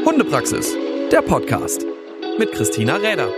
Hundepraxis, der Podcast mit Christina Räder.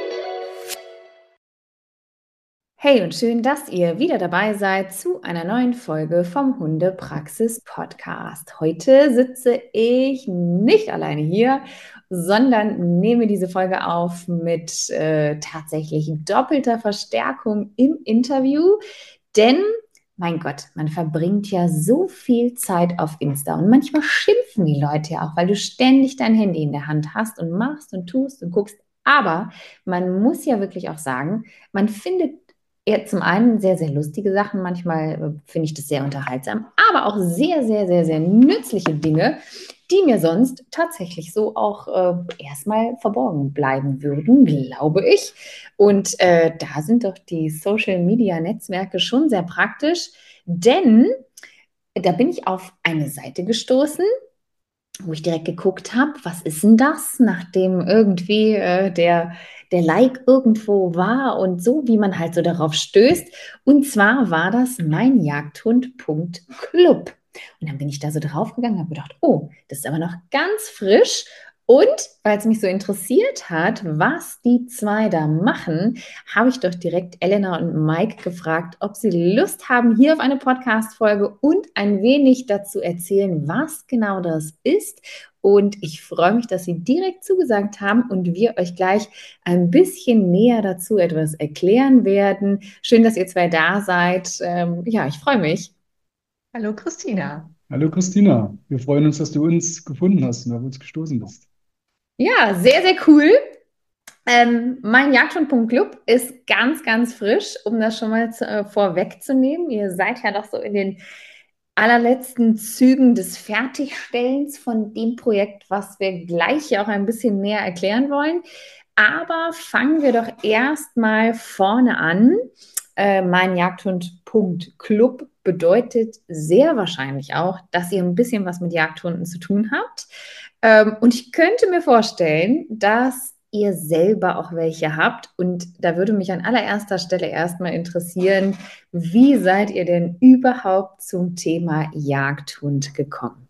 Hey und schön, dass ihr wieder dabei seid zu einer neuen Folge vom Hundepraxis Podcast. Heute sitze ich nicht alleine hier, sondern nehme diese Folge auf mit tatsächlich doppelter Verstärkung im Interview, denn mein Gott, man verbringt ja so viel Zeit auf Insta und manchmal schimpfen die Leute ja auch, weil du ständig dein Handy in der Hand hast und machst und tust und guckst. Aber man muss ja wirklich auch sagen, man findet ja, zum einen sehr, sehr lustige Sachen. Manchmal finde ich das sehr unterhaltsam, aber auch sehr, sehr, sehr, sehr nützliche Dinge, die mir sonst tatsächlich so auch erstmal verborgen bleiben würden, glaube ich. Und da sind doch die Social-Media-Netzwerke schon sehr praktisch, denn da bin ich auf eine Seite gestoßen, wo ich direkt geguckt habe, was ist denn das, nachdem irgendwie der Like irgendwo war und so, wie man halt so darauf stößt. Und zwar war das meinjagdhund.club. Und dann bin ich da so draufgegangen und habe gedacht, oh, das ist aber noch ganz frisch. Und weil es mich so interessiert hat, was die zwei da machen, habe ich doch direkt Elena und Mike gefragt, ob sie Lust haben, hier auf eine Podcast-Folge und ein wenig dazu erzählen, was genau das ist. Und ich freue mich, dass Sie direkt zugesagt haben und wir euch gleich ein bisschen näher dazu etwas erklären werden. Schön, dass ihr zwei da seid. Ja, ich freue mich. Hallo Christina. Hallo Christina, wir freuen uns, dass du uns gefunden hast und auf uns gestoßen bist. Ja, sehr, sehr cool. Mein Jagdhund.club ist ganz, ganz frisch, um das schon mal vorwegzunehmen. Ihr seid ja noch so in den allerletzten Zügen des Fertigstellens von dem Projekt, was wir gleich hier auch ein bisschen näher erklären wollen. Aber fangen wir doch erstmal vorne an. Mein Jagdhund.club bedeutet sehr wahrscheinlich auch, dass ihr ein bisschen was mit Jagdhunden zu tun habt. Und ich könnte mir vorstellen, dass ihr selber auch welche habt. Und da würde mich an allererster Stelle erstmal interessieren, wie seid ihr denn überhaupt zum Thema Jagdhund gekommen?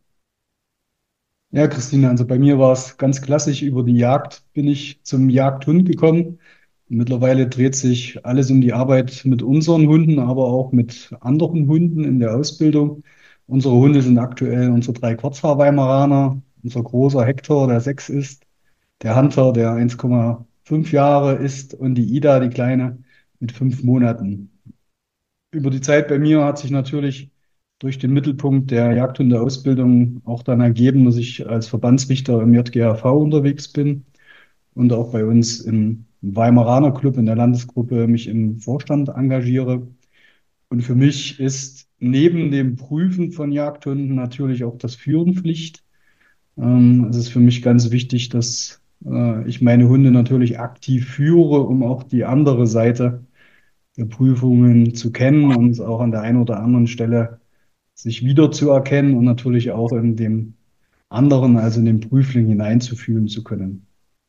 Ja, Christina, also bei mir war es ganz klassisch, über die Jagd bin ich zum Jagdhund gekommen. Mittlerweile dreht sich alles um die Arbeit mit unseren Hunden, aber auch mit anderen Hunden in der Ausbildung. Unsere Hunde sind aktuell unsere 3 Kurzhaar-Weimaraner, unser großer Hector, der 6 ist, der Hunter, der 1,5 Jahre ist und die Ida, die Kleine, mit 5 Monaten. Über die Zeit bei mir hat sich natürlich durch den Mittelpunkt der Jagdhundeausbildung auch dann ergeben, dass ich als Verbandsrichter im JGAV unterwegs bin und auch bei uns im Weimaraner Club in der Landesgruppe mich im Vorstand engagiere. Und für mich ist neben dem Prüfen von Jagdhunden natürlich auch das Führen Pflicht. Es ist für mich ganz wichtig, dass ich meine Hunde natürlich aktiv führe, um auch die andere Seite der Prüfungen zu kennen und auch an der einen oder anderen Stelle sich wiederzuerkennen und natürlich auch in dem anderen, also in den Prüfling hineinzufühlen zu können.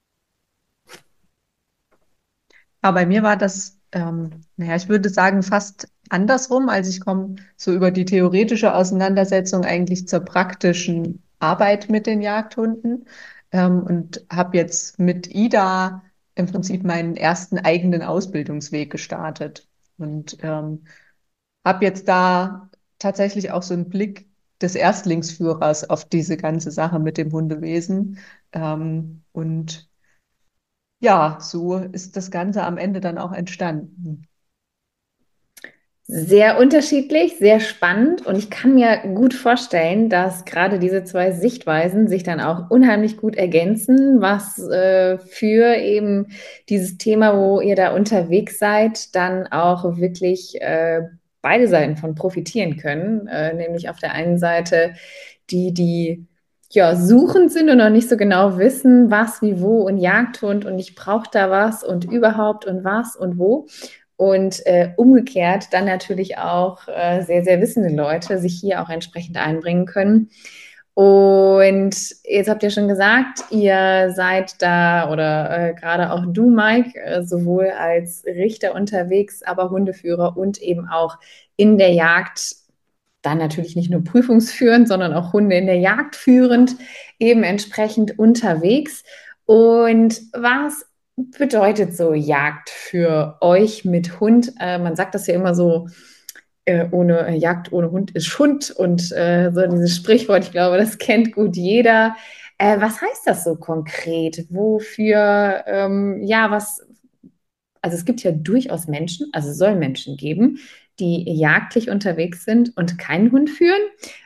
Aber bei mir war das, ich würde sagen, fast andersrum. Also ich komme so über die theoretische Auseinandersetzung eigentlich zur praktischen Arbeit mit den Jagdhunden und habe jetzt mit Ida im Prinzip meinen ersten eigenen Ausbildungsweg gestartet und habe jetzt da tatsächlich auch so einen Blick des Erstlingsführers auf diese ganze Sache mit dem Hundewesen. Und ja, so ist das Ganze am Ende dann auch entstanden. Sehr unterschiedlich, sehr spannend und ich kann mir gut vorstellen, dass gerade diese zwei Sichtweisen sich dann auch unheimlich gut ergänzen, was für eben dieses Thema, wo ihr da unterwegs seid, dann auch wirklich beide Seiten von profitieren können. Nämlich auf der einen Seite die ja suchend sind und noch nicht so genau wissen, was, wie, wo und Jagdhund und ich brauche da was und überhaupt und was und wo. Und umgekehrt dann natürlich auch sehr, sehr wissende Leute sich hier auch entsprechend einbringen können. Und jetzt habt ihr schon gesagt, ihr seid da oder gerade auch du, Mike, sowohl als Richter unterwegs, aber Hundeführer und eben auch in der Jagd dann natürlich nicht nur prüfungsführend, sondern auch Hunde in der Jagd führend, eben entsprechend unterwegs. Und was bedeutet so Jagd für euch mit Hund? Man sagt das ja immer so, ohne Jagd, ohne Hund ist Schund und so dieses Sprichwort, ich glaube, das kennt gut jeder. Was heißt das so konkret? Wofür, also es gibt ja durchaus Menschen, also es soll Menschen geben, die jagdlich unterwegs sind und keinen Hund führen.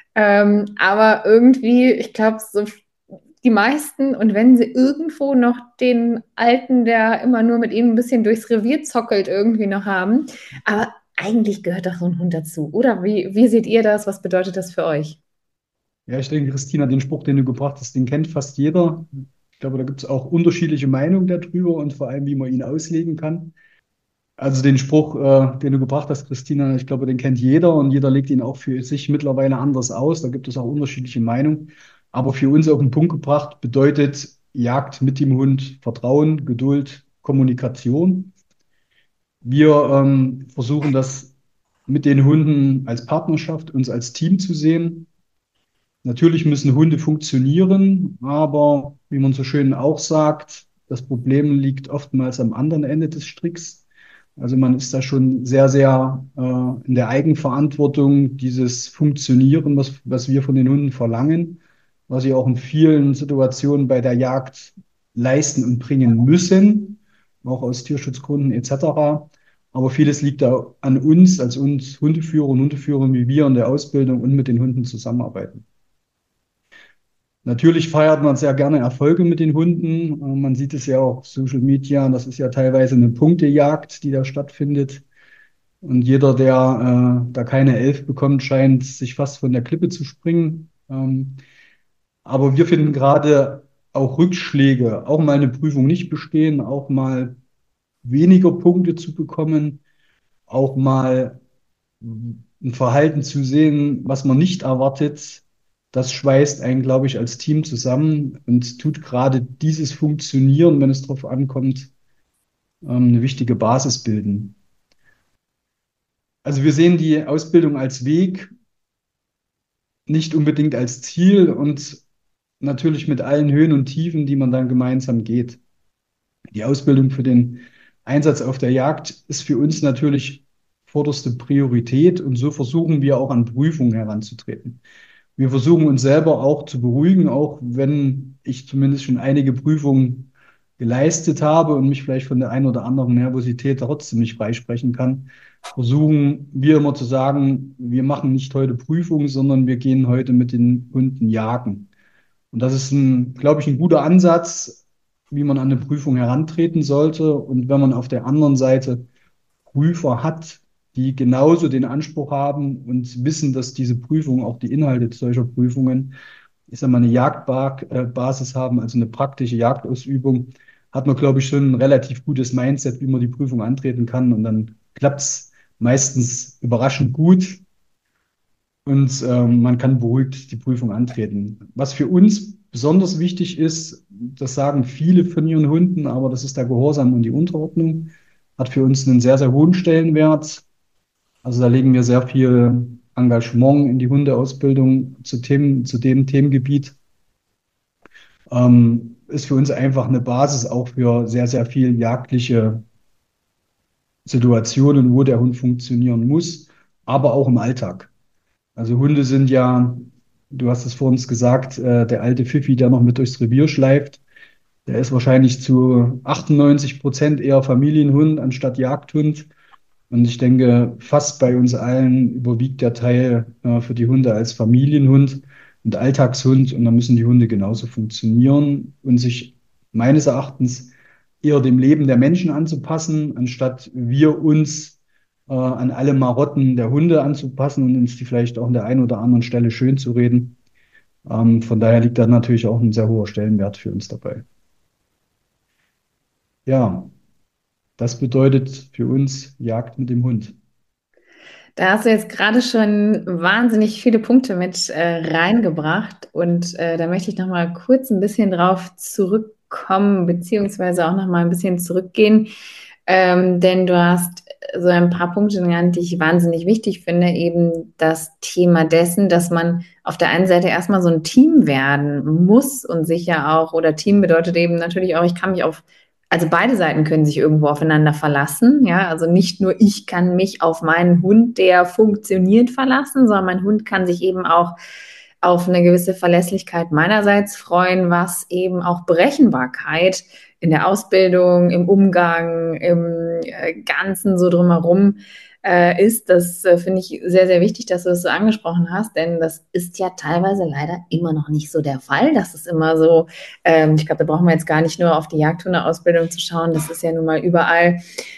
Aber irgendwie, ich glaube, so die meisten, und wenn sie irgendwo noch den Alten, der immer nur mit ihnen ein bisschen durchs Revier zockelt, irgendwie noch haben. Aber eigentlich gehört doch so ein Hund dazu, oder? Wie seht ihr das? Was bedeutet das für euch? Ja, ich denke, Christina, den Spruch, den du gebracht hast, den kennt fast jeder. Ich glaube, da gibt es auch unterschiedliche Meinungen darüber und vor allem, wie man ihn auslegen kann. Also den Spruch, den du gebracht hast, Christina, ich glaube, den kennt jeder und jeder legt ihn auch für sich mittlerweile anders aus. Da gibt es auch unterschiedliche Meinungen. Aber für uns auf den Punkt gebracht bedeutet Jagd mit dem Hund Vertrauen, Geduld, Kommunikation. Wir versuchen das mit den Hunden als Partnerschaft, uns als Team zu sehen. Natürlich müssen Hunde funktionieren, aber wie man so schön auch sagt, das Problem liegt oftmals am anderen Ende des Stricks. Also man ist da schon sehr, sehr in der Eigenverantwortung, dieses Funktionieren, was wir von den Hunden verlangen, was sie auch in vielen Situationen bei der Jagd leisten und bringen müssen, auch aus Tierschutzgründen etc. Aber vieles liegt da an uns, als uns Hundeführer und Hundeführerinnen, wie wir in der Ausbildung und mit den Hunden zusammenarbeiten. Natürlich feiert man sehr gerne Erfolge mit den Hunden. Man sieht es ja auch auf Social Media. Das ist ja teilweise eine Punktejagd, die da stattfindet. Und jeder, der da keine 11 bekommt, scheint sich fast von der Klippe zu springen. Aber wir finden gerade auch Rückschläge, auch mal eine Prüfung nicht bestehen, auch mal weniger Punkte zu bekommen, auch mal ein Verhalten zu sehen, was man nicht erwartet, das schweißt einen, glaube ich, als Team zusammen und tut gerade dieses Funktionieren, wenn es darauf ankommt, eine wichtige Basis bilden. Also wir sehen die Ausbildung als Weg, nicht unbedingt als Ziel und natürlich mit allen Höhen und Tiefen, die man dann gemeinsam geht. Die Ausbildung für den Einsatz auf der Jagd ist für uns natürlich vorderste Priorität und so versuchen wir auch an Prüfungen heranzutreten. Wir versuchen uns selber auch zu beruhigen, auch wenn ich zumindest schon einige Prüfungen geleistet habe und mich vielleicht von der einen oder anderen Nervosität trotzdem nicht freisprechen kann, versuchen wir immer zu sagen, wir machen nicht heute Prüfungen, sondern wir gehen heute mit den Hunden jagen. Und das ist glaube ich, ein guter Ansatz, wie man an eine Prüfung herantreten sollte. Und wenn man auf der anderen Seite Prüfer hat, die genauso den Anspruch haben und wissen, dass diese Prüfungen, auch die Inhalte solcher Prüfungen, ich sag mal, eine Jagdbasis haben, also eine praktische Jagdausübung, hat man, glaube ich, schon ein relativ gutes Mindset, wie man die Prüfung antreten kann. Und dann klappt es meistens überraschend gut und man kann beruhigt die Prüfung antreten. Was für uns besonders wichtig ist, das sagen viele von ihren Hunden, aber das ist der Gehorsam und die Unterordnung, hat für uns einen sehr, sehr hohen Stellenwert. Also da legen wir sehr viel Engagement in die Hundeausbildung zu dem Themengebiet. Ist für uns einfach eine Basis auch für sehr, sehr viel jagdliche Situationen, wo der Hund funktionieren muss, aber auch im Alltag. Also Hunde sind ja, du hast es vor uns gesagt, der alte Pfiffi, der noch mit durchs Revier schleift, der ist wahrscheinlich zu 98% eher Familienhund anstatt Jagdhund. Und ich denke, fast bei uns allen überwiegt der Teil für die Hunde als Familienhund und Alltagshund. Und da müssen die Hunde genauso funktionieren und sich meines Erachtens eher dem Leben der Menschen anzupassen, anstatt wir uns an alle Marotten der Hunde anzupassen und uns die vielleicht auch an der einen oder anderen Stelle schön zu reden. Von daher liegt da natürlich auch ein sehr hoher Stellenwert für uns dabei. Ja, das bedeutet für uns Jagd mit dem Hund. Da hast du jetzt gerade schon wahnsinnig viele Punkte mit reingebracht und da möchte ich noch mal kurz ein bisschen drauf zurückkommen, beziehungsweise auch noch mal ein bisschen zurückgehen. denn du hast so ein paar Punkte genannt, die ich wahnsinnig wichtig finde. Eben das Thema dessen, dass man auf der einen Seite erstmal so ein Team werden muss und sich ja auch, oder Team bedeutet eben natürlich auch, ich kann mich auf, also beide Seiten können sich irgendwo aufeinander verlassen. Ja, also nicht nur ich kann mich auf meinen Hund, der funktioniert, verlassen, sondern mein Hund kann sich eben auch auf eine gewisse Verlässlichkeit meinerseits freuen, was eben auch Berechenbarkeit in der Ausbildung, im Umgang, im Ganzen so drumherum ist. Das finde ich sehr, sehr wichtig, dass du das so angesprochen hast, denn das ist ja teilweise leider immer noch nicht so der Fall. Das ist immer so, ich glaube, da brauchen wir jetzt gar nicht nur auf die Jagdhundeausbildung zu schauen, das ist ja nun mal überall,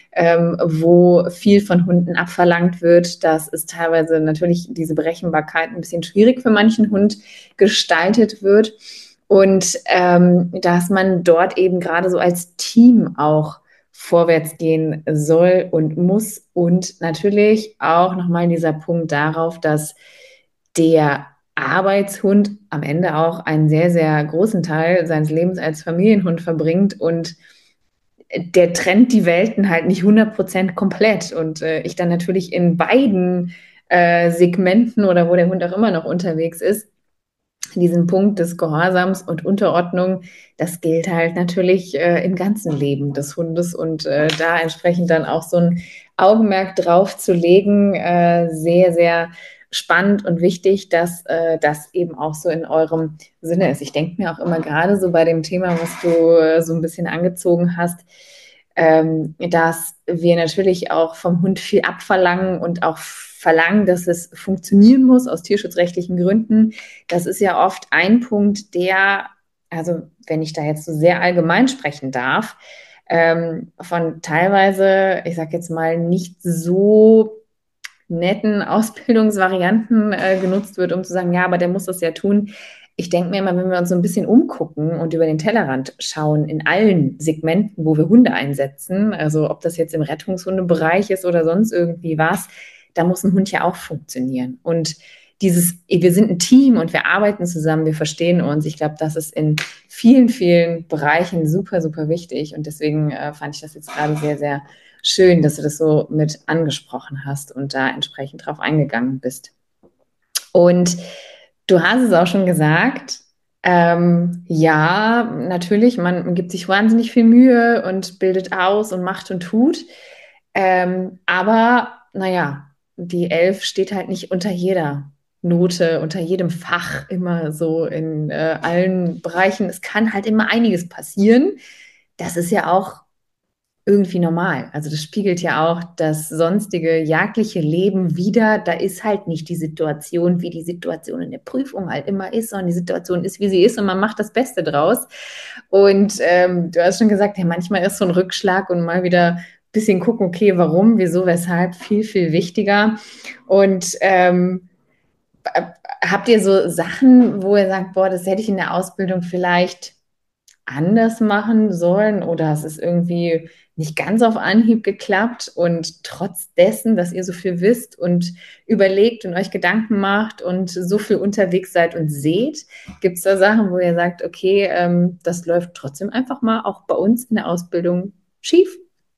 wo viel von Hunden abverlangt wird. Das ist teilweise natürlich diese Berechenbarkeit ein bisschen schwierig für manchen Hund gestaltet wird. Und dass man dort eben gerade so als Team auch vorwärts gehen soll und muss. Und natürlich auch nochmal dieser Punkt darauf, dass der Arbeitshund am Ende auch einen sehr, sehr großen Teil seines Lebens als Familienhund verbringt und der trennt die Welten halt nicht 100% komplett. Und ich dann natürlich in beiden Segmenten oder wo der Hund auch immer noch unterwegs ist, diesen Punkt des Gehorsams und Unterordnung, das gilt halt natürlich im ganzen Leben des Hundes und da entsprechend dann auch so ein Augenmerk drauf zu legen, sehr, sehr spannend und wichtig, dass das eben auch so in eurem Sinne ist. Ich denke mir auch immer gerade so bei dem Thema, was du so ein bisschen angezogen hast, dass wir natürlich auch vom Hund viel abverlangen und auch verlangen, dass es funktionieren muss aus tierschutzrechtlichen Gründen. Das ist ja oft ein Punkt, der, also wenn ich da jetzt so sehr allgemein sprechen darf, von teilweise, ich sage jetzt mal, nicht so netten Ausbildungsvarianten genutzt wird, um zu sagen, ja, aber der muss das ja tun. Ich denke mir immer, wenn wir uns so ein bisschen umgucken und über den Tellerrand schauen, in allen Segmenten, wo wir Hunde einsetzen, also ob das jetzt im Rettungshundebereich ist oder sonst irgendwie was, da muss ein Hund ja auch funktionieren. Und dieses, wir sind ein Team und wir arbeiten zusammen, wir verstehen uns. Ich glaube, das ist in vielen, vielen Bereichen super, super wichtig. Und deswegen fand ich das jetzt gerade sehr, sehr schön, dass du das so mit angesprochen hast und da entsprechend drauf eingegangen bist. Und du hast es auch schon gesagt, ja, natürlich, man gibt sich wahnsinnig viel Mühe und bildet aus und macht und tut. Aber naja, die 11 steht halt nicht unter jeder Note, unter jedem Fach immer so in allen Bereichen. Es kann halt immer einiges passieren. Das ist ja auch irgendwie normal. Also das spiegelt ja auch das sonstige jagdliche Leben wider. Da ist halt nicht die Situation, wie die Situation in der Prüfung halt immer ist, sondern die Situation ist, wie sie ist und man macht das Beste draus. Und du hast schon gesagt, ja, manchmal ist so ein Rückschlag und mal wieder ein bisschen gucken, okay, warum, wieso, weshalb, viel, viel wichtiger. Und habt ihr so Sachen, wo ihr sagt, boah, das hätte ich in der Ausbildung vielleicht anders machen sollen oder es ist irgendwie nicht ganz auf Anhieb geklappt und trotz dessen, dass ihr so viel wisst und überlegt und euch Gedanken macht und so viel unterwegs seid und seht, gibt es da Sachen, wo ihr sagt, okay, das läuft trotzdem einfach mal auch bei uns in der Ausbildung schief?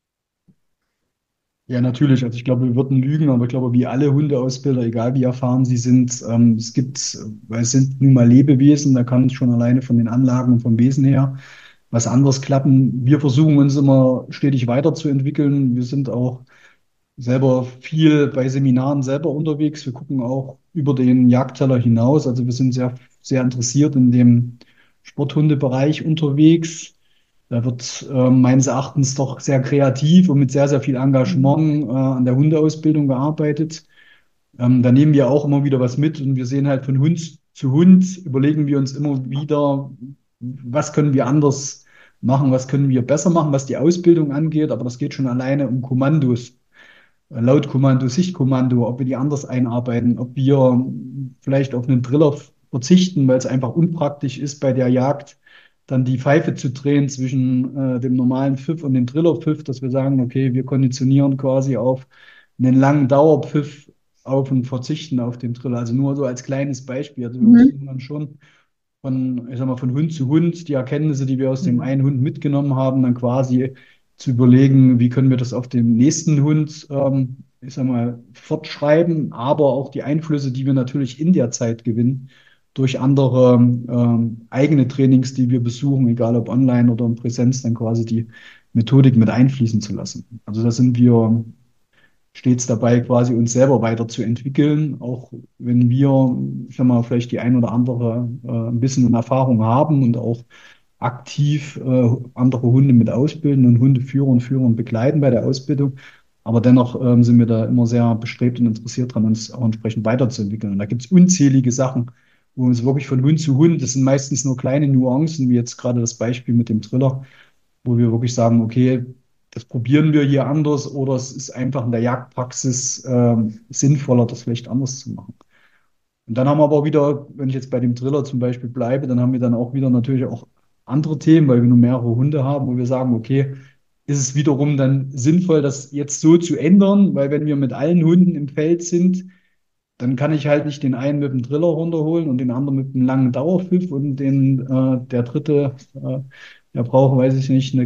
Ja, natürlich. Also ich glaube, wir würden lügen, aber ich glaube, wie alle Hundeausbilder, egal wie erfahren sie sind, es gibt, weil es sind nun mal Lebewesen, da kann es schon alleine von den Anlagen und vom Wesen her was anderes klappen. Wir versuchen uns immer stetig weiterzuentwickeln. Wir sind auch selber viel bei Seminaren selber unterwegs. Wir gucken auch über den Jagdteller hinaus. Also wir sind sehr, sehr interessiert in dem Sporthundebereich unterwegs. Da wird meines Erachtens doch sehr kreativ und mit sehr, sehr viel Engagement an der Hundeausbildung gearbeitet. Da nehmen wir auch immer wieder was mit und wir sehen halt von Hund zu Hund, überlegen wir uns immer wieder, was können wir anders machen, was können wir besser machen, was die Ausbildung angeht. Aber das geht schon alleine um Kommandos. Lautkommando, Sichtkommando, ob wir die anders einarbeiten, ob wir vielleicht auf einen Driller verzichten, weil es einfach unpraktisch ist, bei der Jagd dann die Pfeife zu drehen zwischen dem normalen Pfiff und dem Drillerpfiff, dass wir sagen, okay, wir konditionieren quasi auf einen langen Dauerpfiff auf und verzichten auf den Driller. Also nur so als kleines Beispiel. Also wir Mhm. versuchen dann schon von, ich sag mal, von Hund zu Hund die Erkenntnisse, die wir aus dem einen Hund mitgenommen haben, dann quasi zu überlegen, wie können wir das auf den nächsten Hund, ich sag mal, fortschreiben, aber auch die Einflüsse, die wir natürlich in der Zeit gewinnen, durch andere eigene Trainings, die wir besuchen, egal ob online oder in Präsenz, dann quasi die Methodik mit einfließen zu lassen. Also da sind wir stets dabei, quasi uns selber weiterzuentwickeln, auch wenn wir, ich sag mal, vielleicht die ein oder andere ein bisschen Erfahrung haben und auch aktiv andere Hunde mit ausbilden und Hundeführer und Führer und begleiten bei der Ausbildung. Aber dennoch sind wir da immer sehr bestrebt und interessiert dran, uns auch entsprechend weiterzuentwickeln. Und da gibt es unzählige Sachen, wo wir uns wirklich von Hund zu Hund, das sind meistens nur kleine Nuancen, wie jetzt gerade das Beispiel mit dem Triller, wo wir wirklich sagen, okay, das probieren wir hier anders oder es ist einfach in der Jagdpraxis sinnvoller, das vielleicht anders zu machen. Und dann haben wir aber wieder, wenn ich jetzt bei dem Triller zum Beispiel bleibe, dann haben wir dann auch wieder natürlich auch andere Themen, weil wir nur mehrere Hunde haben, wo wir sagen, okay, ist es wiederum dann sinnvoll, das jetzt so zu ändern, weil wenn wir mit allen Hunden im Feld sind, dann kann ich halt nicht den einen mit dem Triller runterholen und den anderen mit einem langen Dauerpfiff und der dritte, der braucht, weiß ich nicht,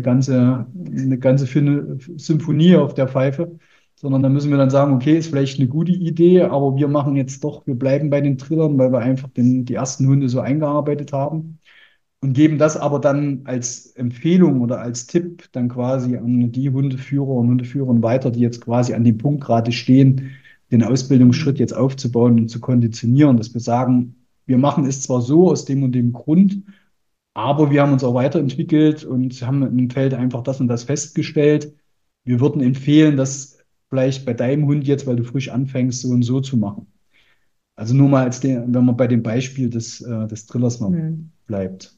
eine ganze Symphonie auf der Pfeife, sondern da müssen wir dann sagen, okay, ist vielleicht eine gute Idee, aber wir machen jetzt doch, wir bleiben bei den Trillern, weil wir einfach die ersten Hunde so eingearbeitet haben und geben das aber dann als Empfehlung oder als Tipp dann quasi an die Hundeführer und Hundeführerinnen weiter, die jetzt quasi an dem Punkt gerade stehen, den Ausbildungsschritt jetzt aufzubauen und zu konditionieren, dass wir sagen, wir machen es zwar so aus dem und dem Grund, aber wir haben uns auch weiterentwickelt und haben im Feld einfach das und das festgestellt. Wir würden empfehlen, das vielleicht bei deinem Hund jetzt, weil du frisch anfängst, so und so zu machen. Also nur mal wenn man bei dem Beispiel des Trillers mal bleibt.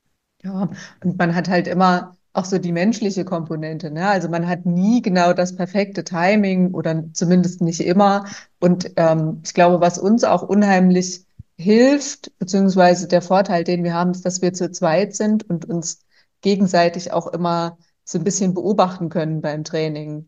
Ja, und man hat halt immer auch so die menschliche Komponente, ne? Also man hat nie genau das perfekte Timing oder zumindest nicht immer. Und ich glaube, was uns auch unheimlich hilft, beziehungsweise der Vorteil, den wir haben, ist, dass wir zu zweit sind und uns gegenseitig auch immer so ein bisschen beobachten können beim Training.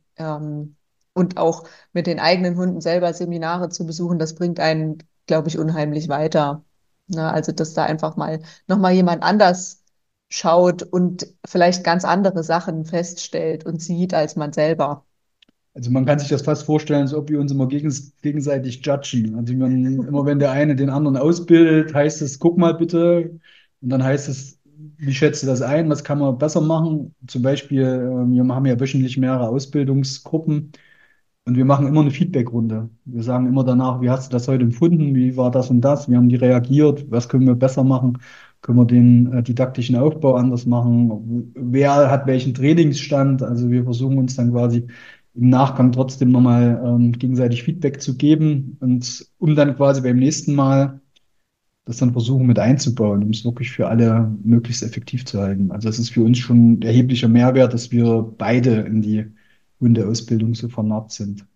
Und auch mit den eigenen Hunden selber Seminare zu besuchen, das bringt einen, glaube ich, unheimlich weiter. Ne? Also, dass da einfach mal nochmal jemand anders schaut und vielleicht ganz andere Sachen feststellt und sieht als man selber. Also man kann sich das fast vorstellen, als ob wir uns immer gegenseitig judgen. Also immer wenn der eine den anderen ausbildet, heißt es, guck mal bitte. Und dann heißt es, wie schätzt du das ein? Was kann man besser machen? Zum Beispiel, wir haben ja wöchentlich mehrere Ausbildungsgruppen und wir machen immer eine Feedbackrunde. Wir sagen immer danach, wie hast du das heute empfunden? Wie war das und das? Wie haben die reagiert? Was können wir besser machen? Können wir den didaktischen Aufbau anders machen? Wer hat welchen Trainingsstand? Also wir versuchen uns dann quasi im Nachgang trotzdem nochmal gegenseitig Feedback zu geben und um dann quasi beim nächsten Mal das dann versuchen mit einzubauen, um es wirklich für alle möglichst effektiv zu halten. Also es ist für uns schon ein erheblicher Mehrwert, dass wir beide in die Hundeausbildung so vernarrt sind.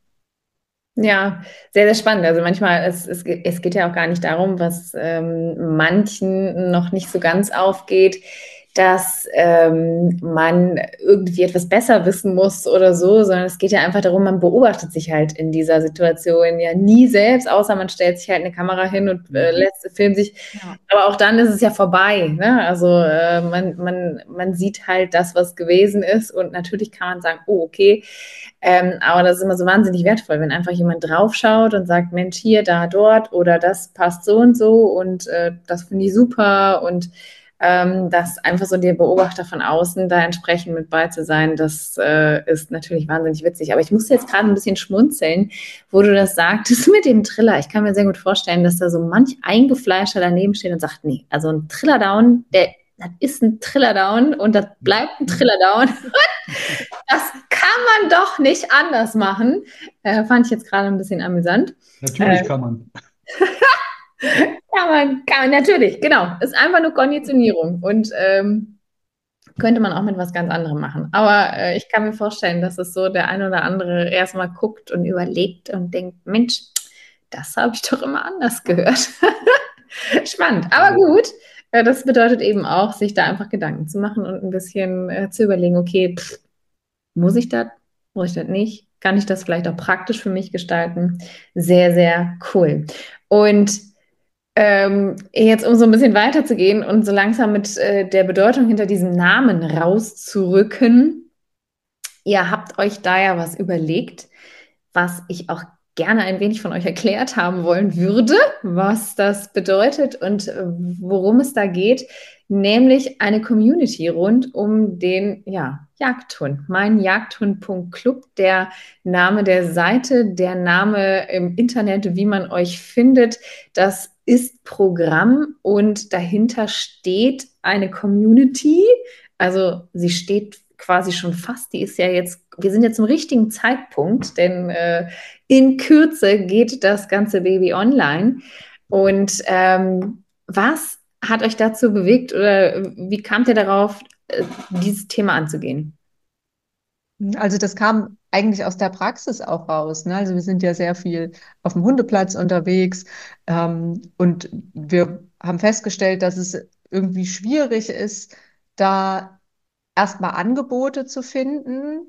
Ja, sehr, sehr spannend. Also manchmal, es geht ja auch gar nicht darum, was manchen noch nicht so ganz aufgeht, dass man irgendwie etwas besser wissen muss oder so, sondern es geht ja einfach darum, man beobachtet sich halt in dieser Situation ja nie selbst, außer man stellt sich halt eine Kamera hin und filmt sich. Ja. Aber auch dann ist es ja vorbei. Ne? Also man sieht halt das, was gewesen ist und natürlich kann man sagen, oh, okay, aber das ist immer so wahnsinnig wertvoll, wenn einfach jemand draufschaut und sagt, Mensch, hier, da, dort oder das passt so und das finde ich super und dass einfach so der Beobachter von außen da entsprechend mit bei zu sein, das ist natürlich wahnsinnig witzig. Aber ich musste jetzt gerade ein bisschen schmunzeln, wo du das sagtest mit dem Triller. Ich kann mir sehr gut vorstellen, dass da so manch Eingefleischter daneben steht und sagt, nee, also ein Triller-Down, das ist ein Triller-Down und das bleibt ein Triller-Down. Das kann man doch nicht anders machen. Fand ich jetzt gerade ein bisschen amüsant. Natürlich kann man. Kann man, natürlich, genau. Ist einfach nur Konditionierung und könnte man auch mit was ganz anderem machen. Aber ich kann mir vorstellen, dass es so der ein oder andere erstmal guckt und überlegt und denkt, Mensch, das habe ich doch immer anders gehört. Spannend, aber gut. Das bedeutet eben auch, sich da einfach Gedanken zu machen und ein bisschen zu überlegen, okay, muss ich das nicht? Kann ich das vielleicht auch praktisch für mich gestalten? Sehr, sehr cool. Und jetzt, um so ein bisschen weiterzugehen und so langsam mit der Bedeutung hinter diesem Namen rauszurücken, Ihr habt euch da ja was überlegt, was ich auch gerne ein wenig von euch erklärt haben wollen würde, was das bedeutet und worum es da geht, nämlich eine Community rund um den Jagdhund, meinjagdhund.club, der Name der Seite, der Name im Internet, wie man euch findet. Das ist Programm und dahinter steht eine Community. Also sie steht quasi schon fast, die ist ja jetzt, wir sind jetzt im richtigen Zeitpunkt, denn in Kürze geht das ganze Baby online. Und was hat euch dazu bewegt oder wie kamt ihr darauf, dieses Thema anzugehen? Also das kam eigentlich aus der Praxis auch raus, ne? Also wir sind ja sehr viel auf dem Hundeplatz unterwegs, und wir haben festgestellt, dass es irgendwie schwierig ist, da erstmal Angebote zu finden,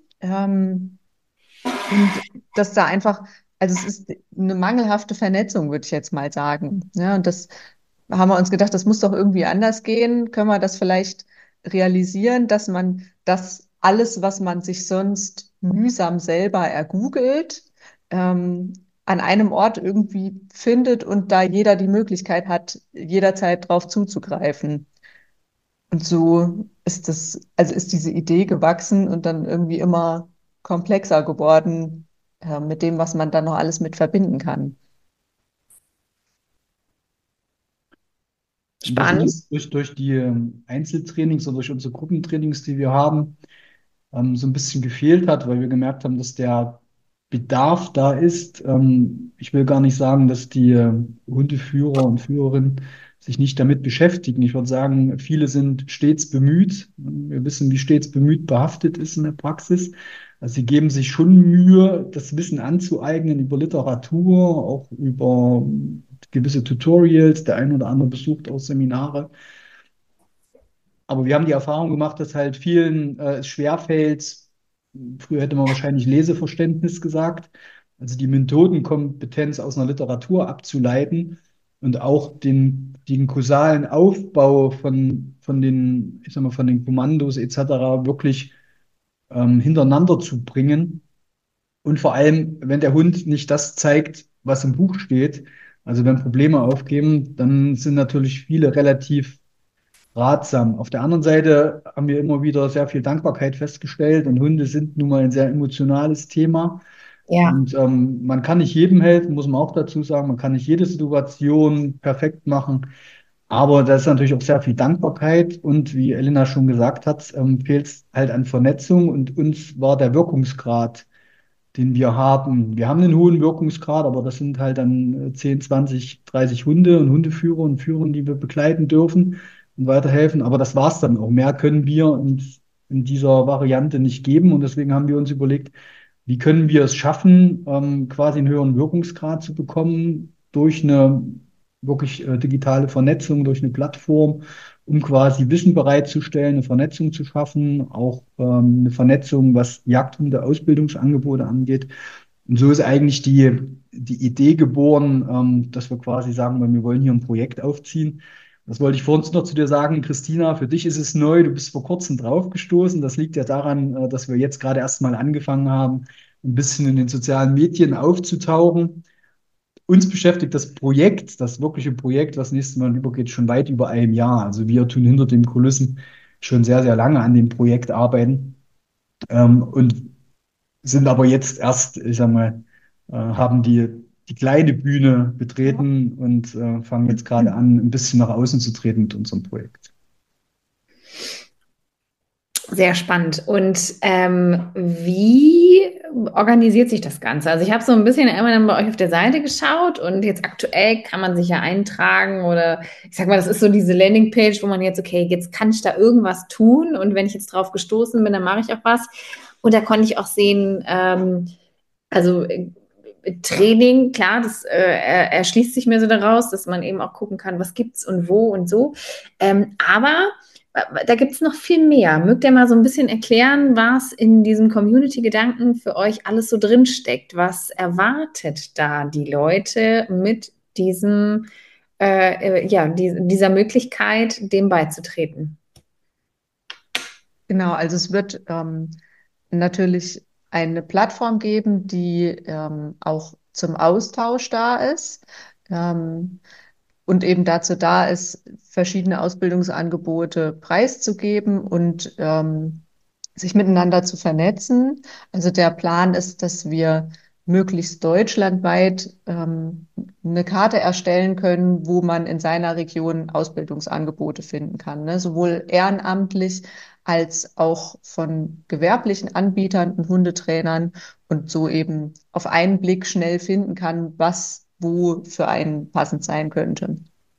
und dass da einfach, also es ist eine mangelhafte Vernetzung, würde ich jetzt mal sagen. Ja, und das haben wir uns gedacht, das muss doch irgendwie anders gehen. Können wir das vielleicht realisieren, dass man das alles, was man sich sonst mühsam selber ergoogelt, an einem Ort irgendwie findet und da jeder die Möglichkeit hat, jederzeit drauf zuzugreifen. Und so ist das, also ist diese Idee gewachsen und dann irgendwie immer komplexer geworden, mit dem, was man dann noch alles mit verbinden kann. Was Spannend. uns durch die Einzeltrainings oder durch unsere Gruppentrainings, die wir haben, so ein bisschen gefehlt hat, weil wir gemerkt haben, dass der Bedarf da ist. Ich will gar nicht sagen, dass die Hundeführer und Führerinnen sich nicht damit beschäftigen. Ich würde sagen, viele sind stets bemüht. Wir wissen, wie stets bemüht behaftet ist in der Praxis. Also sie geben sich schon Mühe, das Wissen anzueignen über Literatur, auch über gewisse Tutorials. Der ein oder andere besucht auch Seminare. Aber wir haben die Erfahrung gemacht, dass halt vielen es schwerfällt, früher hätte man wahrscheinlich Leseverständnis gesagt, also die Methodenkompetenz aus einer Literatur abzuleiten und auch den kausalen Aufbau von den, ich sag mal, von den Kommandos etc. wirklich hintereinander zu bringen. Und vor allem, wenn der Hund nicht das zeigt, was im Buch steht, also wenn Probleme aufgeben, dann sind natürlich viele relativ ratsam. Auf der anderen Seite haben wir immer wieder sehr viel Dankbarkeit festgestellt und Hunde sind nun mal ein sehr emotionales Thema. Ja, Und man kann nicht jedem helfen, muss man auch dazu sagen. Man kann nicht jede Situation perfekt machen. Aber da ist natürlich auch sehr viel Dankbarkeit. Und wie Elena schon gesagt hat, fehlt es halt an Vernetzung. Und uns war der Wirkungsgrad, den wir haben. Wir haben einen hohen Wirkungsgrad, aber das sind halt dann 10, 20, 30 Hunde und Hundeführer und Führerinnen, die wir begleiten dürfen und weiterhelfen. Aber das war's dann auch. Mehr können wir in dieser Variante nicht geben. Und deswegen haben wir uns überlegt, wie können wir es schaffen, quasi einen höheren Wirkungsgrad zu bekommen durch eine wirklich digitale Vernetzung, durch eine Plattform, um quasi Wissen bereitzustellen, eine Vernetzung zu schaffen, auch eine Vernetzung, was Jagdhunde-Ausbildungsangebote angeht. Und so ist eigentlich die Idee geboren, dass wir quasi sagen, wir wollen hier ein Projekt aufziehen. Das wollte ich vorhin noch zu dir sagen, Christina, für dich ist es neu, du bist vor kurzem draufgestoßen. Das liegt ja daran, dass wir jetzt gerade erst mal angefangen haben, ein bisschen in den sozialen Medien aufzutauchen. Uns beschäftigt das Projekt, das wirkliche Projekt, was nächstes Mal übergeht, schon weit über einem Jahr. Also wir tun hinter den Kulissen schon sehr, sehr lange an dem Projekt arbeiten, und sind aber jetzt erst, ich sag mal, haben die kleine Bühne betreten und fangen jetzt gerade an, ein bisschen nach außen zu treten mit unserem Projekt. sehr spannend. Und wie organisiert sich das Ganze? Also ich habe so ein bisschen immer dann bei euch auf der Seite geschaut und jetzt aktuell kann man sich ja eintragen oder ich sag mal, das ist so diese Landingpage, wo man jetzt, okay, jetzt kann ich da irgendwas tun und wenn ich jetzt drauf gestoßen bin, dann mache ich auch was. Und da konnte ich auch sehen, also Training, klar, das erschließt sich mir so daraus, dass man eben auch gucken kann, was gibt's und wo und so. Aber da gibt es noch viel mehr. Mögt ihr mal so ein bisschen erklären, was in diesem Community-Gedanken für euch alles so drinsteckt? Was erwartet da die Leute mit diesem, dieser Möglichkeit, dem beizutreten? Genau, also es wird natürlich eine Plattform geben, die auch zum Austausch da ist. Ähm, und eben dazu da ist, verschiedene Ausbildungsangebote preiszugeben und sich miteinander zu vernetzen. Also der Plan ist, dass wir möglichst deutschlandweit eine Karte erstellen können, wo man in seiner Region Ausbildungsangebote finden kann, ne? Sowohl ehrenamtlich als auch von gewerblichen Anbietern und Hundetrainern und so eben auf einen Blick schnell finden kann, was wo für einen passend sein könnte.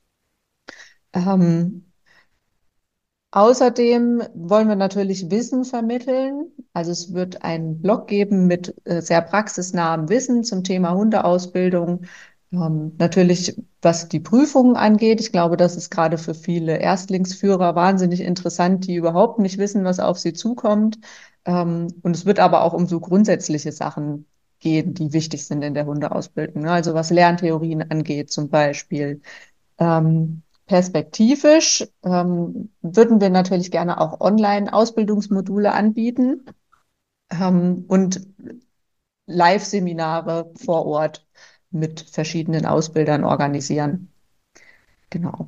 Ähm, Außerdem wollen wir natürlich Wissen vermitteln. Also es wird einen Blog geben mit sehr praxisnahem Wissen zum Thema Hundeausbildung. Natürlich, was die Prüfungen angeht. Ich glaube, das ist gerade für viele Erstlingsführer wahnsinnig interessant, die überhaupt nicht wissen, was auf sie zukommt. Und es wird aber auch um so grundsätzliche Sachen gehen, die wichtig sind in der Hundeausbildung. Also was Lerntheorien angeht zum Beispiel. Perspektivisch würden wir natürlich gerne auch Online-Ausbildungsmodule anbieten und Live-Seminare vor Ort mit verschiedenen Ausbildern organisieren. Genau.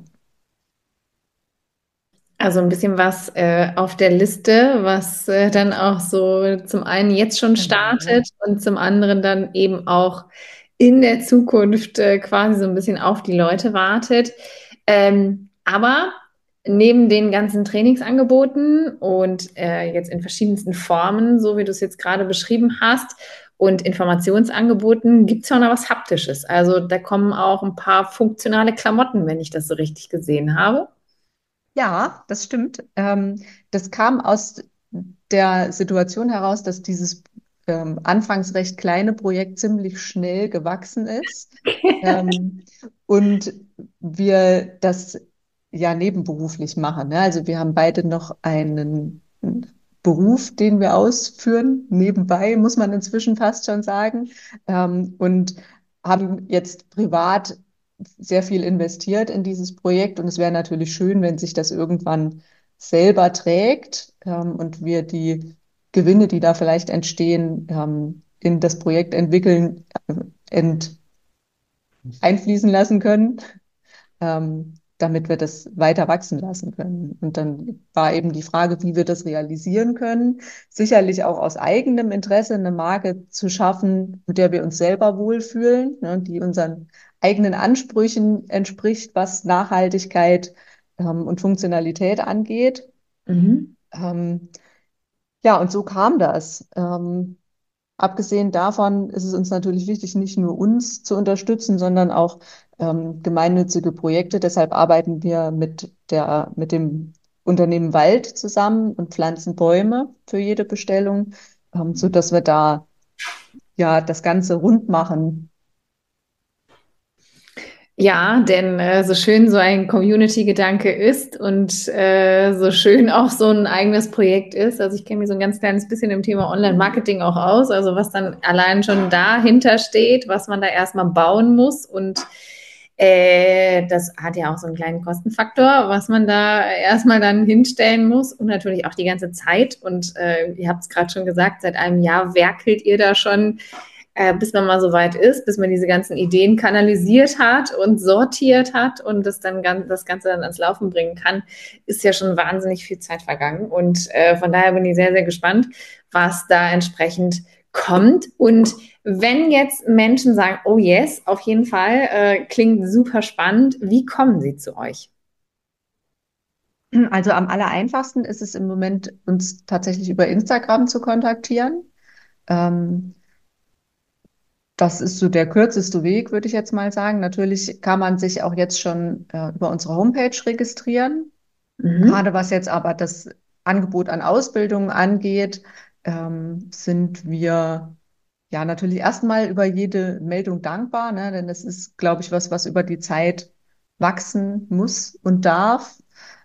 Also ein bisschen was auf der Liste, was dann auch so zum einen jetzt schon startet und zum anderen dann eben auch in der Zukunft quasi so ein bisschen auf die Leute wartet. Aber neben den ganzen Trainingsangeboten und jetzt in verschiedensten Formen, so wie du es jetzt gerade beschrieben hast, und Informationsangeboten, gibt es ja auch noch was Haptisches. Also da kommen auch ein paar funktionale Klamotten, wenn ich das so richtig gesehen habe. Ja, das stimmt. Das kam aus der Situation heraus, dass dieses anfangs recht kleine Projekt ziemlich schnell gewachsen ist. Und wir das ja nebenberuflich machen. Ne? Also wir haben beide noch einen Beruf, den wir ausführen, nebenbei, muss man inzwischen fast schon sagen, und haben jetzt privat sehr viel investiert in dieses Projekt. Und es wäre natürlich schön, wenn sich das irgendwann selber trägt, und wir die Gewinne, die da vielleicht entstehen, in das Projekt entwickeln, einfließen lassen können, damit wir das weiter wachsen lassen können. Und dann war eben die Frage, wie wir das realisieren können. Sicherlich auch aus eigenem Interesse eine Marke zu schaffen, mit der wir uns selber wohlfühlen, ne, die unseren eigenen Ansprüchen entspricht, was Nachhaltigkeit und Funktionalität angeht. Mhm. Ja, und so kam das. Abgesehen davon ist es uns natürlich wichtig, nicht nur uns zu unterstützen, sondern auch gemeinnützige Projekte. Deshalb arbeiten wir mit dem Unternehmen Wald zusammen und pflanzen Bäume für jede Bestellung, so dass wir da ja das Ganze rund machen. Ja, denn so schön so ein Community-Gedanke ist und so schön auch so ein eigenes Projekt ist. Also ich kenne mich so ein ganz kleines bisschen im Thema Online-Marketing auch aus, also was dann allein schon dahinter steht, was man da erstmal bauen muss und das hat ja auch so einen kleinen Kostenfaktor, was man da erstmal dann hinstellen muss und natürlich auch die ganze Zeit. Und ihr habt es gerade schon gesagt, seit einem Jahr werkelt ihr da schon bis man mal so weit ist, bis man diese ganzen Ideen kanalisiert hat und sortiert hat und das Ganze dann ans Laufen bringen kann, ist ja schon wahnsinnig viel Zeit vergangen. Und von daher bin ich sehr, sehr gespannt, was da entsprechend kommt. Und wenn jetzt Menschen sagen, oh yes, auf jeden Fall, klingt super spannend, wie kommen sie zu euch? Also am allereinfachsten ist es im Moment, uns tatsächlich über Instagram zu kontaktieren. Das ist so der kürzeste Weg, würde ich jetzt mal sagen. Natürlich kann man sich auch jetzt schon über unsere Homepage registrieren. Gerade was jetzt aber das Angebot an Ausbildungen angeht, sind wir ja natürlich erstmal über jede Meldung dankbar, ne? Denn das ist, glaube ich, was über die Zeit wachsen muss und darf.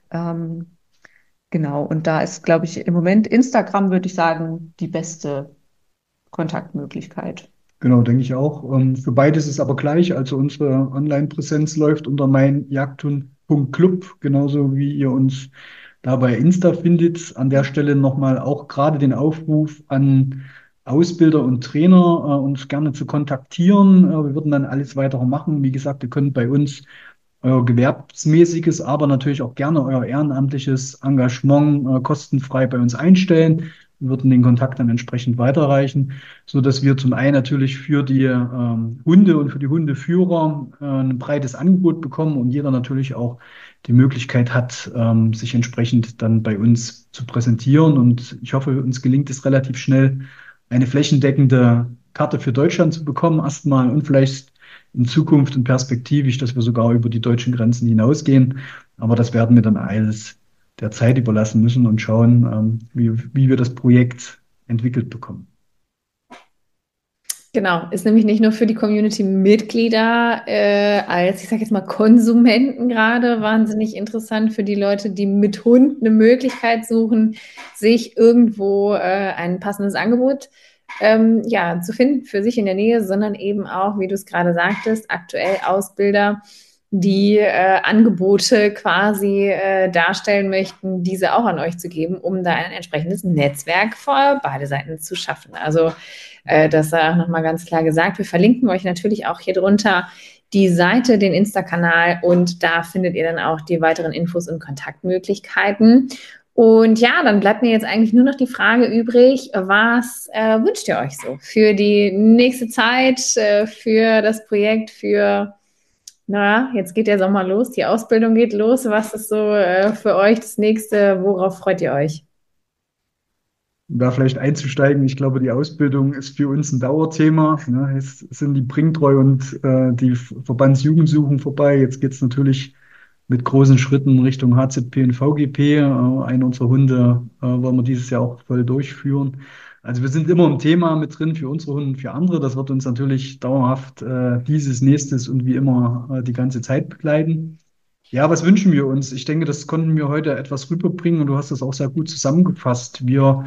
Genau, und da ist, glaube ich, im Moment Instagram, würde ich sagen, die beste Kontaktmöglichkeit. Genau, denke ich auch. Für beides ist es aber gleich. Also unsere Online-Präsenz läuft unter meinjagdhund.club, genauso wie ihr uns da bei Insta findet. An der Stelle nochmal auch gerade den Aufruf an Ausbilder und Trainer, uns gerne zu kontaktieren. Wir würden dann alles weitere machen. Wie gesagt, ihr könnt bei uns euer gewerbsmäßiges, aber natürlich auch gerne euer ehrenamtliches Engagement kostenfrei bei uns einstellen. Wir würden den Kontakt dann entsprechend weiterreichen, so dass wir zum einen natürlich für die Hunde und für die Hundeführer ein breites Angebot bekommen und jeder natürlich auch die Möglichkeit hat, sich entsprechend dann bei uns zu präsentieren. Und ich hoffe, uns gelingt es relativ schnell, eine flächendeckende Karte für Deutschland zu bekommen, erstmal und vielleicht in Zukunft und perspektivisch, dass wir sogar über die deutschen Grenzen hinausgehen. Aber das werden wir dann alles der Zeit überlassen müssen und schauen, wie wir das Projekt entwickelt bekommen. Genau, ist nämlich nicht nur für die Community-Mitglieder als, ich sage jetzt mal, Konsumenten gerade wahnsinnig interessant für die Leute, die mit Hund eine Möglichkeit suchen, sich irgendwo ein passendes Angebot ja, zu finden für sich in der Nähe, sondern eben auch, wie du es gerade sagtest, aktuell Ausbilder, die Angebote quasi darstellen möchten, diese auch an euch zu geben, um da ein entsprechendes Netzwerk für beide Seiten zu schaffen. Also das sei auch nochmal ganz klar gesagt. Wir verlinken euch natürlich auch hier drunter die Seite, den Insta-Kanal und da findet ihr dann auch die weiteren Infos und Kontaktmöglichkeiten. Und ja, dann bleibt mir jetzt eigentlich nur noch die Frage übrig, was wünscht ihr euch so für die nächste Zeit, für das Projekt, für, naja, jetzt geht der Sommer los, die Ausbildung geht los. Was ist so für euch das nächste? Worauf freut ihr euch? Um da vielleicht einzusteigen, ich glaube, die Ausbildung ist für uns ein Dauerthema. Ne? Es sind die Bringtreu und die Verbandsjugendsuchen vorbei. Jetzt geht es natürlich mit großen Schritten Richtung HZP und VGP. Einen unserer Hunde wollen wir dieses Jahr auch voll durchführen. Also wir sind immer im Thema mit drin für unsere Hunde und für andere. Das wird uns natürlich dauerhaft dieses, nächstes und wie immer die ganze Zeit begleiten. Ja, was wünschen wir uns? Ich denke, das konnten wir heute etwas rüberbringen und du hast das auch sehr gut zusammengefasst.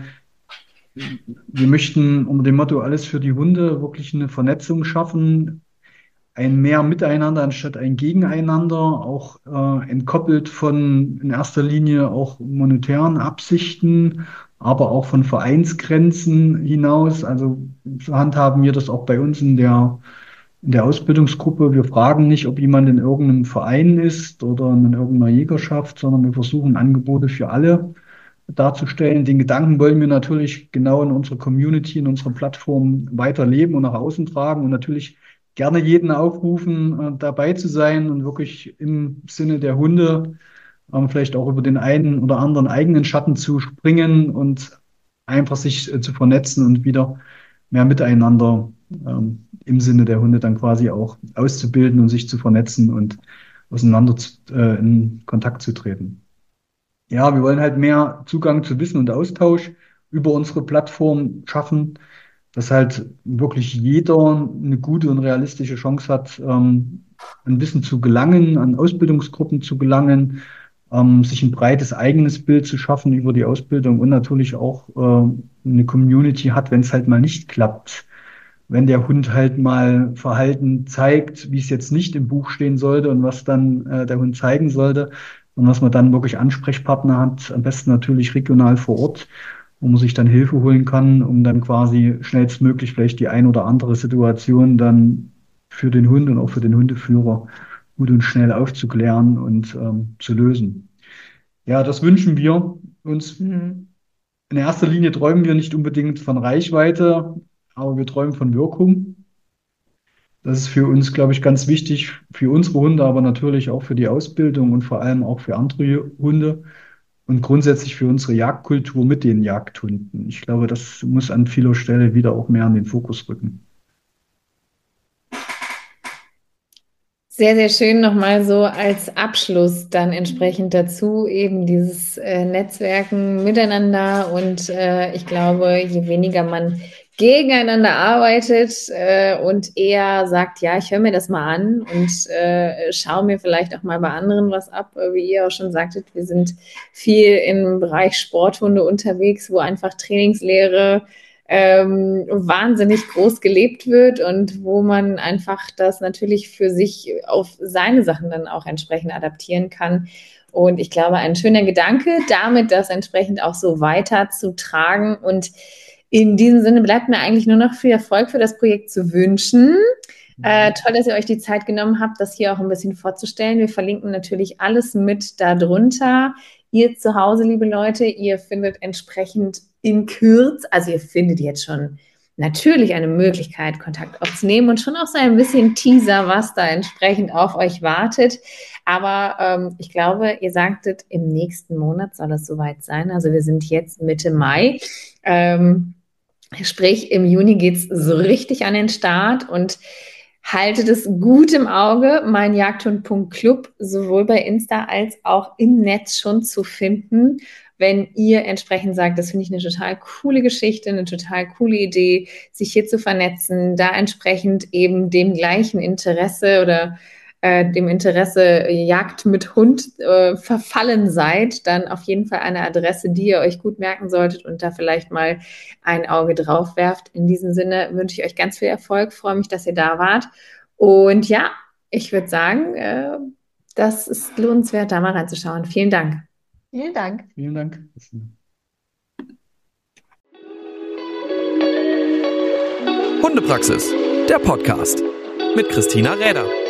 Wir möchten unter dem Motto Alles für die Hunde wirklich eine Vernetzung schaffen, ein mehr Miteinander anstatt ein Gegeneinander, auch entkoppelt von in erster Linie auch monetären Absichten, aber auch von Vereinsgrenzen hinaus. Also so handhaben wir das auch bei uns in der Ausbildungsgruppe. Wir fragen nicht, ob jemand in irgendeinem Verein ist oder in irgendeiner Jägerschaft, sondern wir versuchen Angebote für alle darzustellen. Den Gedanken wollen wir natürlich genau in unserer Community, in unserer Plattform weiterleben und nach außen tragen und natürlich gerne jeden aufrufen, dabei zu sein und wirklich im Sinne der Hunde vielleicht auch über den einen oder anderen eigenen Schatten zu springen und einfach sich zu vernetzen und wieder mehr miteinander im Sinne der Hunde dann quasi auch auszubilden und sich zu vernetzen und in Kontakt zu treten. Ja, wir wollen halt mehr Zugang zu Wissen und Austausch über unsere Plattform schaffen, dass halt wirklich jeder eine gute und realistische Chance hat, an Wissen zu gelangen, an Ausbildungsgruppen zu gelangen, sich ein breites eigenes Bild zu schaffen über die Ausbildung und natürlich auch eine Community hat, wenn es halt mal nicht klappt. Wenn der Hund halt mal Verhalten zeigt, wie es jetzt nicht im Buch stehen sollte und was dann der Hund zeigen sollte, und dass man dann wirklich Ansprechpartner hat, am besten natürlich regional vor Ort, wo man sich dann Hilfe holen kann, um dann quasi schnellstmöglich vielleicht die ein oder andere Situation dann für den Hund und auch für den Hundeführer gut und schnell aufzuklären und zu lösen. Ja, das wünschen wir uns. Mhm. In erster Linie träumen wir nicht unbedingt von Reichweite, aber wir träumen von Wirkung. Das ist für uns, glaube ich, ganz wichtig, für unsere Hunde, aber natürlich auch für die Ausbildung und vor allem auch für andere Hunde und grundsätzlich für unsere Jagdkultur mit den Jagdhunden. Ich glaube, das muss an vieler Stelle wieder auch mehr in den Fokus rücken. Sehr, sehr schön nochmal so als Abschluss dann entsprechend dazu eben dieses Netzwerken miteinander und ich glaube, je weniger man gegeneinander arbeitet und eher sagt, ja, ich höre mir das mal an und schaue mir vielleicht auch mal bei anderen was ab, wie ihr auch schon sagtet, wir sind viel im Bereich Sporthunde unterwegs, wo einfach Trainingslehre wahnsinnig groß gelebt wird und wo man einfach das natürlich für sich auf seine Sachen dann auch entsprechend adaptieren kann. Und ich glaube, ein schöner Gedanke, damit das entsprechend auch so weiterzutragen. Und in diesem Sinne bleibt mir eigentlich nur noch viel Erfolg für das Projekt zu wünschen. Toll, dass ihr euch die Zeit genommen habt, das hier auch ein bisschen vorzustellen. Wir verlinken natürlich alles mit darunter. Ihr zu Hause, liebe Leute, ihr findet entsprechend in Kürze, also ihr findet jetzt schon natürlich eine Möglichkeit, Kontakt aufzunehmen und schon auch so ein bisschen Teaser, was da entsprechend auf euch wartet. Aber ich glaube, ihr sagtet, im nächsten Monat soll es soweit sein. Also wir sind jetzt Mitte Mai. Sprich, im Juni geht es so richtig an den Start und haltet es gut im Auge, mein Jagdhund.club, sowohl bei Insta als auch im Netz schon zu finden, wenn ihr entsprechend sagt, das finde ich eine total coole Geschichte, eine total coole Idee, sich hier zu vernetzen, da entsprechend eben dem gleichen Interesse oder dem Interesse Jagd mit Hund verfallen seid, dann auf jeden Fall eine Adresse, die ihr euch gut merken solltet und da vielleicht mal ein Auge drauf werft. In diesem Sinne wünsche ich euch ganz viel Erfolg, freue mich, dass ihr da wart und ja, ich würde sagen, das ist lohnenswert, da mal reinzuschauen. Vielen Dank. Vielen Dank. Vielen Dank. Hundepraxis, der Podcast mit Christina Räder.